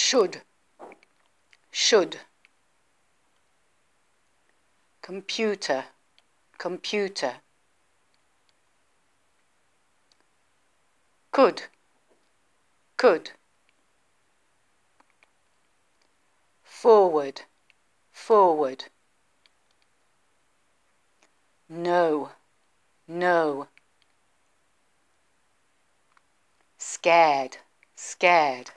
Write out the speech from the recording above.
should, should. Computer, computer. Could, could. Forward, forward. No, no. Scared, scared.